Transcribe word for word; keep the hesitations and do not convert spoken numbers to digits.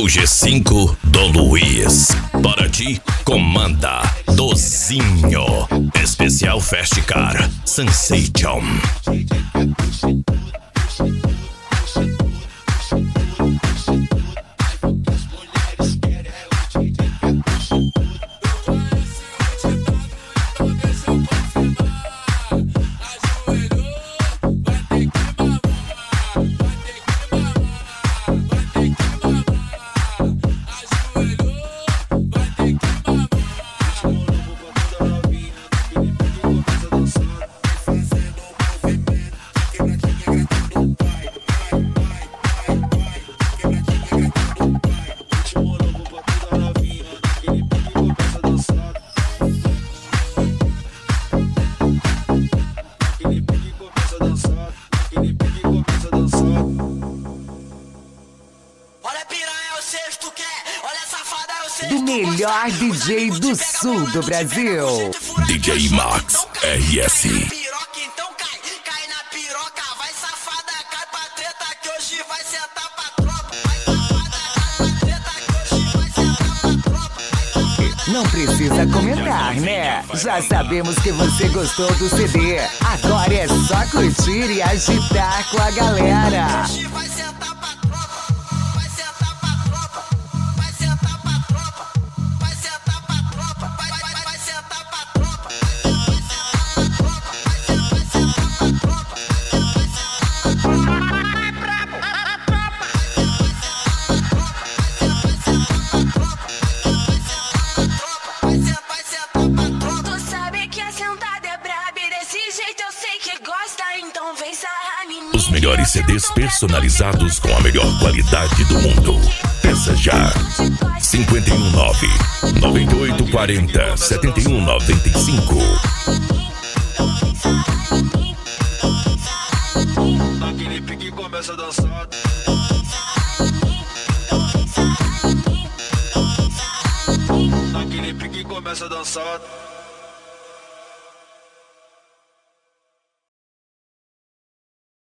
o G cinco do Luiz. Para ti, comanda Dozinho. Especial Fast Car Sensation. Do melhor D J do sul do Brasil, D J Max R S. Então cai, cai na piroca, vai safada, cai pra treta que hoje vai sentar pra tropa. Vai safada, cai pra treta que hoje vai sentar pra tropa. Não precisa comentar, né? Já sabemos que você gostou do C D. Agora é só curtir e agitar com a galera. Hoje vai sentar pra tropa, vai sentar pra tropa, vai sentar pra tropa, vai sentar pra tropa, vai, vai, vai, vai sentar pra tropa, vai sentar pra tropa, vai sentar pra tropa, vai sentar pra tropa. Tu sabe que a sentada é braba e desse jeito eu sei que gosta, então vem sarrar em mim. Os melhores C Ds personalizados com a melhor qualidade do mundo. Peça já. cinco um nove, nove oito quatro zero, sete um nove cinco. Naquele pique começa a dançar. Naquele pique começa a dançar.